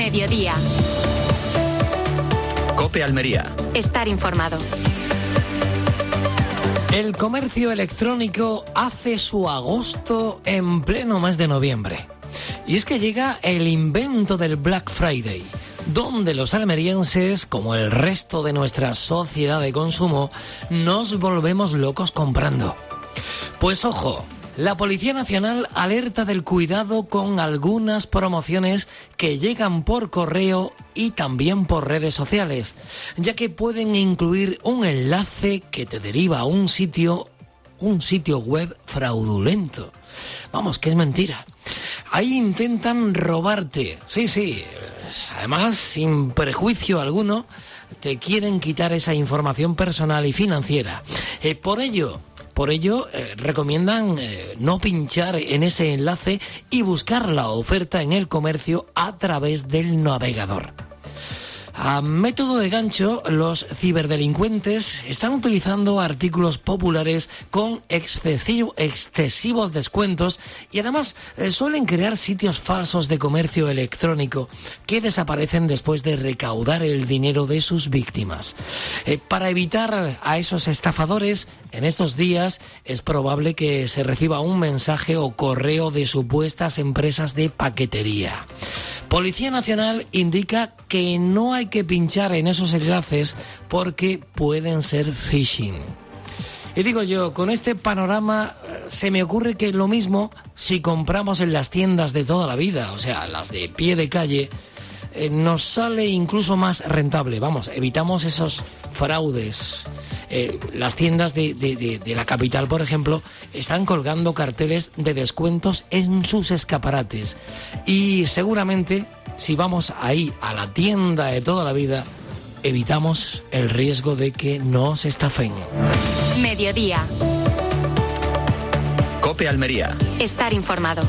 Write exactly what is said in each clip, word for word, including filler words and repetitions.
Mediodía. COPE Almería. Estar informado. El comercio electrónico hace su agosto en pleno mes de noviembre. Y es que llega el invento del Black Friday, donde los almerienses, como el resto de nuestra sociedad de consumo, nos volvemos locos comprando. Pues ojo, la Policía Nacional alerta del cuidado con algunas promociones que llegan por correo y también por redes sociales, ya que pueden incluir un enlace que te deriva a un sitio, un sitio web fraudulento. Vamos, que es mentira. Ahí intentan robarte, sí, sí, además sin prejuicio alguno, te quieren quitar esa información personal y financiera. Eh, por ello... Por ello, eh, recomiendan eh, no pinchar en ese enlace y buscar la oferta en el comercio a través del navegador. A método de gancho, los ciberdelincuentes están utilizando artículos populares con excesivo, excesivos descuentos y además eh, suelen crear sitios falsos de comercio electrónico que desaparecen después de recaudar el dinero de sus víctimas. Eh, para evitar a esos estafadores, en estos días es probable que se reciba un mensaje o correo de supuestas empresas de paquetería. Policía Nacional indica que no hay que pinchar en esos enlaces porque pueden ser phishing. Y digo yo, con este panorama se me ocurre que lo mismo si compramos en las tiendas de toda la vida, o sea, las de pie de calle, eh, nos sale incluso más rentable. Vamos, evitamos esos fraudes. Eh, las tiendas de, de, de, de la capital, por ejemplo, están colgando carteles de descuentos en sus escaparates. Y seguramente, si vamos ahí a la tienda de toda la vida, evitamos el riesgo de que nos estafen. Mediodía. COPE Almería. Estar informado.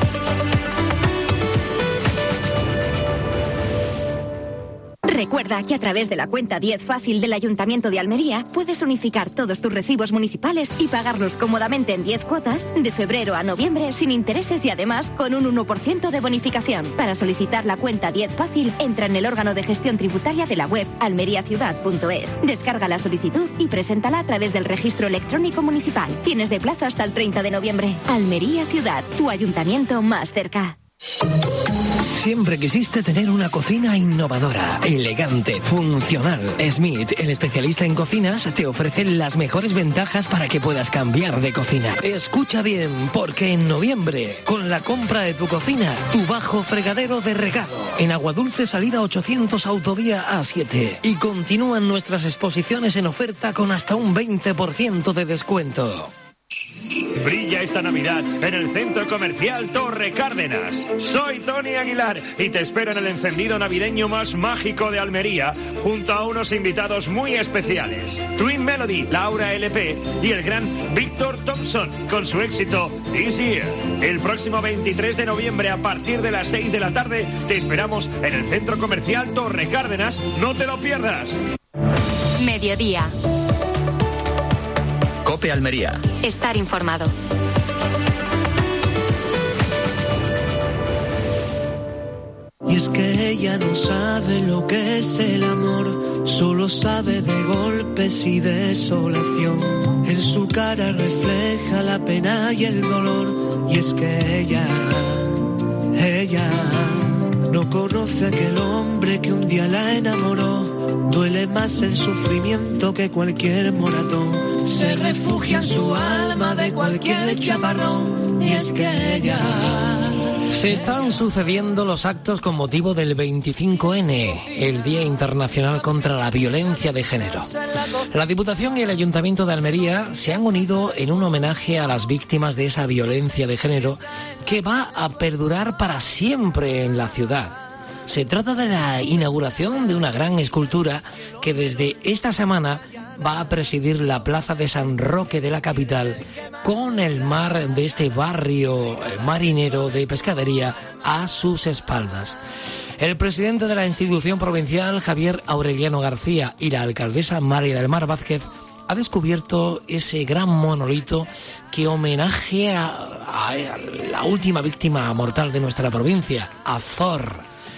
Recuerda que a través de la cuenta diez Fácil del Ayuntamiento de Almería puedes unificar todos tus recibos municipales y pagarlos cómodamente en diez cuotas de febrero a noviembre sin intereses y además con un uno por ciento de bonificación. Para solicitar la cuenta diez Fácil, entra en el órgano de gestión tributaria de la web almeriaciudad punto es. Descarga la solicitud y preséntala a través del registro electrónico municipal. Tienes de plazo hasta el treinta de noviembre. Almería Ciudad, tu ayuntamiento más cerca. Siempre quisiste tener una cocina innovadora, elegante, funcional. Smith, el especialista en cocinas, te ofrece las mejores ventajas para que puedas cambiar de cocina. Escucha bien, porque en noviembre, con la compra de tu cocina, tu bajo fregadero de regalo, en Aguadulce salida ochocientos autovía A siete. Y continúan nuestras exposiciones en oferta con hasta un veinte por ciento de descuento. Brilla esta Navidad en el Centro Comercial Torre Cárdenas. Soy Tony Aguilar y te espero en el encendido navideño más mágico de Almería, junto a unos invitados muy especiales. Twin Melody, Laura L P y el gran Víctor Thompson con su éxito This Year. El próximo veintitrés de noviembre a partir de las seis de la tarde te esperamos en el Centro Comercial Torre Cárdenas. No te lo pierdas. Mediodía. COPE Almería. Estar informado. Y es que ella no sabe lo que es el amor, solo sabe de golpes y desolación. En su cara refleja la pena y el dolor. Y es que ella, ella no conoce a aquel hombre que un día la enamoró. Duele más el sufrimiento que cualquier moratón. Se refugia en su alma de cualquier chaparrón. Y es que ella... Se están sucediendo los actos con motivo del veinticinco ene, el Día Internacional contra la Violencia de Género. La Diputación y el Ayuntamiento de Almería se han unido en un homenaje a las víctimas de esa violencia de género que va a perdurar para siempre en la ciudad. Se trata de la inauguración de una gran escultura que desde esta semana va a presidir la plaza de San Roque de la capital, con el mar de este barrio marinero de pescadería a sus espaldas. El presidente de la institución provincial, Javier Aureliano García, y la alcaldesa María del Mar Vázquez ha descubierto ese gran monolito que homenajea a, a la última víctima mortal de nuestra provincia, a Thor.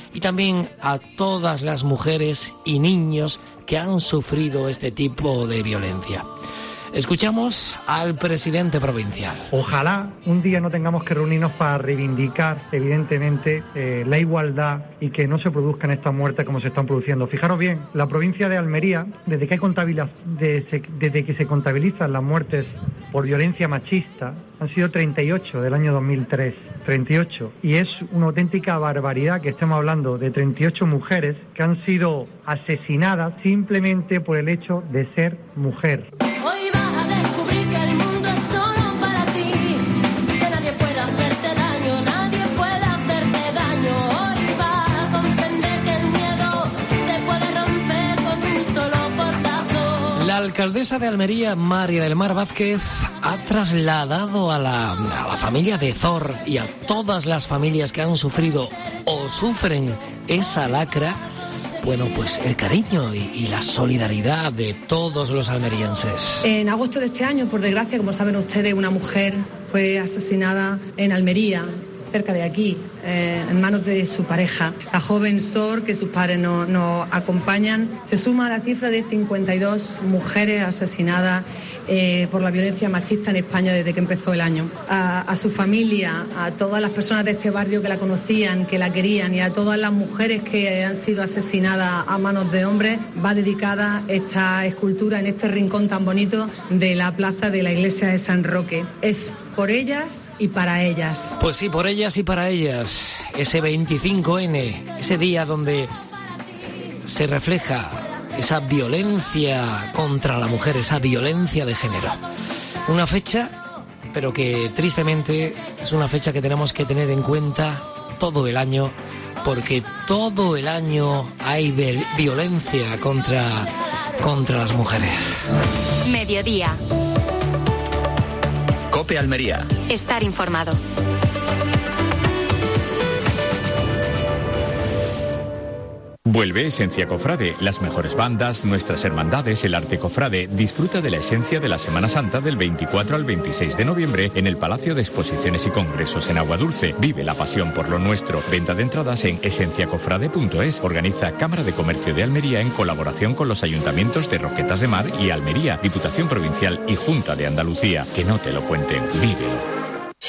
y también a todas las mujeres y niños que han sufrido este tipo de violencia. Escuchamos al presidente provincial. Ojalá un día no tengamos que reunirnos para reivindicar, evidentemente, eh, la igualdad y que no se produzcan estas muertes como se están produciendo. Fijaros bien, la provincia de Almería, desde que, hay contabiliz- desde, desde que se contabilizan las muertes por violencia machista, han sido treinta y ocho del año dos mil tres. treinta y ocho. Y es una auténtica barbaridad que estemos hablando de treinta y ocho mujeres que han sido asesinadas simplemente por el hecho de ser mujer. Hoy vas a descubrir que el mundo es solo para ti, que nadie puede hacerte daño, nadie puede hacerte daño. Hoy vas a comprender que el miedo se puede romper con un solo portazo. La alcaldesa de Almería, María del Mar Vázquez, ha trasladado a la, a la familia de Zor y a todas las familias que han sufrido o sufren esa lacra, bueno, pues el cariño y, y la solidaridad de todos los almerienses. En agosto de este año, por desgracia, como saben ustedes, una mujer fue asesinada en Almería, cerca de aquí, eh, en manos de su pareja. La joven Sor, que sus padres nos no acompañan, se suma a la cifra de cincuenta y dos mujeres asesinadas eh, por la violencia machista en España desde que empezó el año. A, a su familia, a todas las personas de este barrio que la conocían, que la querían, y a todas las mujeres que han sido asesinadas a manos de hombres, va dedicada esta escultura en este rincón tan bonito de la plaza de la iglesia de San Roque. Es por ellas y para ellas. Pues sí, por ellas y para ellas. Ese veinticinco ene, ese día donde se refleja esa violencia contra la mujer, esa violencia de género. Una fecha, pero que tristemente es una fecha que tenemos que tener en cuenta todo el año, porque todo el año hay violencia contra, contra las mujeres. Mediodía. COPE Almería. Estar informado. Vuelve Esencia Cofrade, las mejores bandas, nuestras hermandades, el arte cofrade. Disfruta de la esencia de la Semana Santa del veinticuatro al veintiséis de noviembre en el Palacio de Exposiciones y Congresos en Aguadulce. Vive la pasión por lo nuestro. Venta de entradas en esencia cofrade punto es. Organiza Cámara de Comercio de Almería en colaboración con los ayuntamientos de Roquetas de Mar y Almería, Diputación Provincial y Junta de Andalucía. Que no te lo cuenten, vívelo.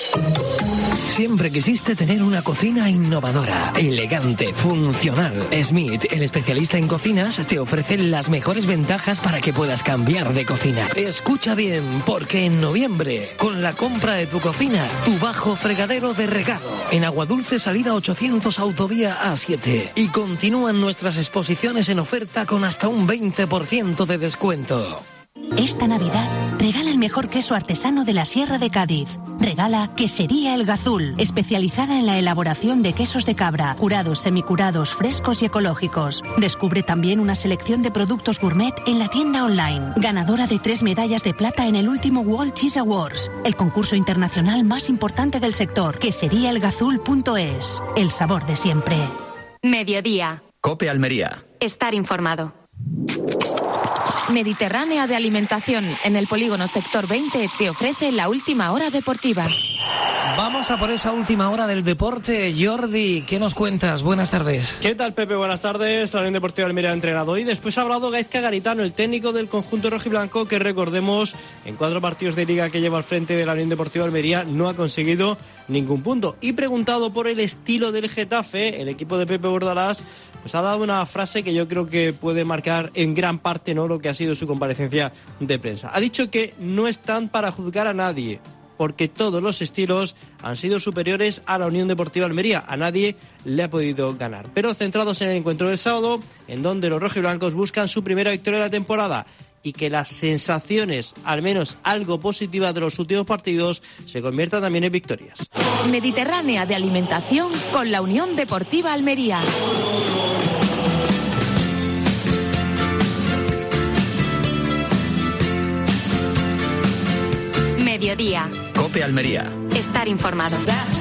Siempre quisiste tener una cocina innovadora, elegante, funcional. Smith, el especialista en cocinas, te ofrece las mejores ventajas para que puedas cambiar de cocina. Escucha bien, porque en noviembre, con la compra de tu cocina, tu bajo fregadero de regalo. En Aguadulce, salida ochocientos, autovía A siete. Y continúan nuestras exposiciones en oferta con hasta un veinte por ciento de descuento. Esta Navidad, regala el mejor queso artesano de la Sierra de Cádiz. Regala Quesería El Gazul, especializada en la elaboración de quesos de cabra, curados, semicurados, frescos y ecológicos. Descubre también una selección de productos gourmet en la tienda online. Ganadora de tres medallas de plata en el último World Cheese Awards, el concurso internacional más importante del sector. quesería el gazul punto es. El sabor de siempre. Mediodía. COPE Almería. Estar informado. Mediterránea de Alimentación, en el polígono Sector veinte, te ofrece la última hora deportiva. Vamos a por esa última hora del deporte. Jordi, ¿qué nos cuentas? Buenas tardes. ¿Qué tal, Pepe? Buenas tardes. La Unión Deportiva Almería ha entrenado hoy. Después ha hablado Gaizka Garitano, el técnico del conjunto rojiblanco, que recordemos, en cuatro partidos de liga que lleva al frente de la Unión Deportiva Almería, no ha conseguido ningún punto. Y preguntado por el estilo del Getafe, el equipo de Pepe Bordalás, pues ha dado una frase que yo creo que puede marcar en gran parte, ¿no?, lo que ha sido su comparecencia de prensa. Ha dicho que no están para juzgar a nadie, porque todos los estilos han sido superiores a la Unión Deportiva Almería. A nadie le ha podido ganar. Pero centrados en el encuentro del sábado, en donde los rojiblancos buscan su primera victoria de la temporada, y que las sensaciones, al menos algo positivas de los últimos partidos, se conviertan también en victorias. Mediterránea de Alimentación con la Unión Deportiva Almería. Mediodía. COPE Almería. Estar informado.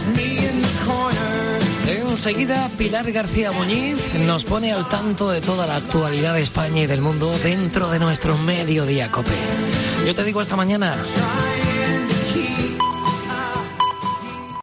Enseguida, Pilar García Muñiz nos pone al tanto de toda la actualidad de España y del mundo dentro de nuestro Mediodía COPE. Yo te digo hasta mañana.